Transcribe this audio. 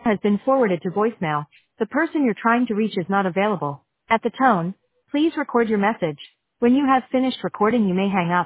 has been forwarded to voicemail. The person you're trying to reach is not available. At the tone, please record your message. When you have finished recording, you may hang up.